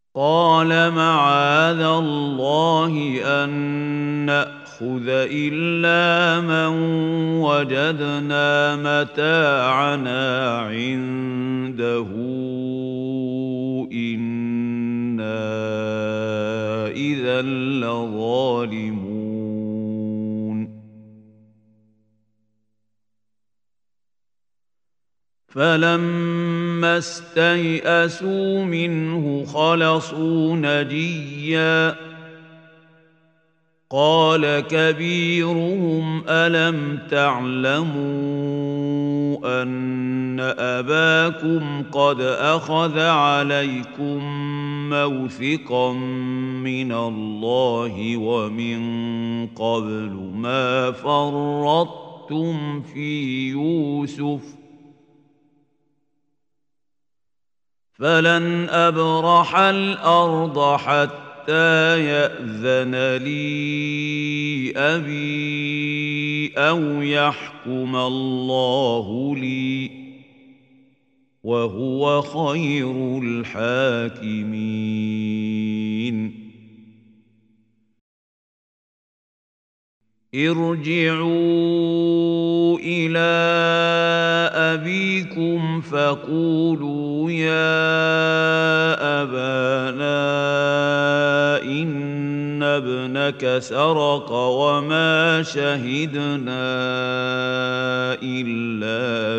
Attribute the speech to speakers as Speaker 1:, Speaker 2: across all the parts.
Speaker 1: قال معاذ الله أن نأخذ إلا من وجدنا متاعنا عنده إنا إذا لظالمون فلما استيئسوا منه خلصوا نجيا قال كبيرهم ألم تعلموا أن أباكم قد أخذ عليكم موثقا من الله ومن قبل ما فرطتم في يوسف فلن أبرح الأرض حتى يأذن لي أبي أو يحكم الله لي وهو خير الحاكمين ارجعوا إلى أبيكم فقولوا يا أبانا إن ابنك سرق وما شهدنا إلا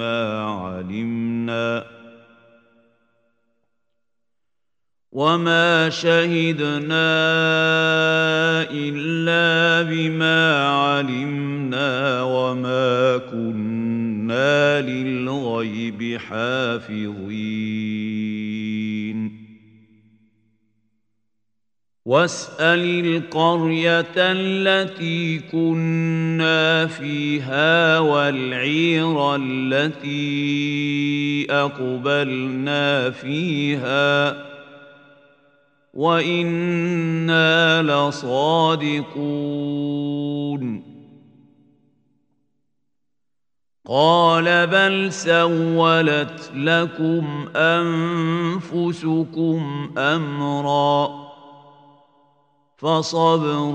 Speaker 1: بما علمنا وما كنا للغيب حافظين واسأل القرية التي كنا فيها والعير التي أقبلنا فيها وإنا لصادقون قال بل سولت لكم أنفسكم أمرا فصبر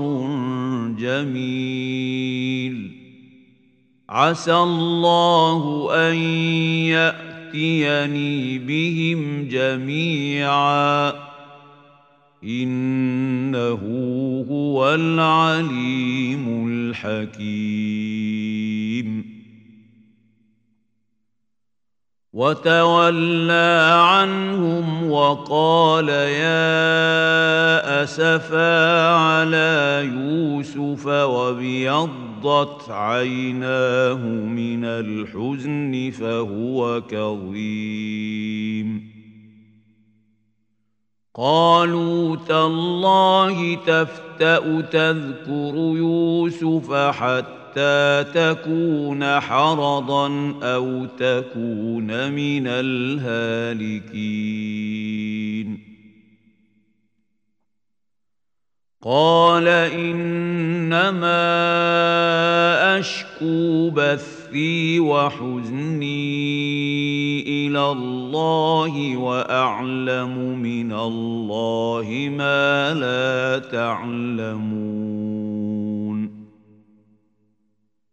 Speaker 1: جميل عسى الله أن يأتيني بهم جميعا إنه هو العليم الحكيم وتولى عنهم وقال يا أسفا على يوسف وابيضت عيناه من الحزن فهو كظيم قالوا تالله تفتأ تذكر يوسف حتى تكون حرضا أو تكون من الهالكين قال إنما أشكو بثي وحزني إلى الله وأعلم من الله ما لا تعلمون